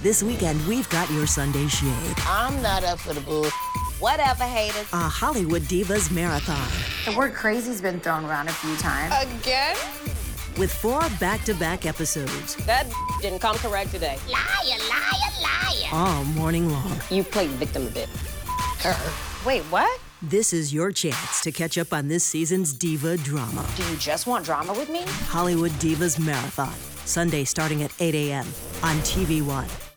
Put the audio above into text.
This weekend, we've got your Sunday shade. I'm not up for the bull. Whatever, haters. A Hollywood Divas Marathon. The word crazy's been thrown around a few times. Again? With 4 back-to-back episodes. That didn't come correct today. Liar, liar, liar. All morning long. You played victim a bit. Wait, what? This is your chance to catch up on this season's diva drama. Do you just want drama with me? Hollywood Divas Marathon. Sunday starting at 8 a.m. on TV One.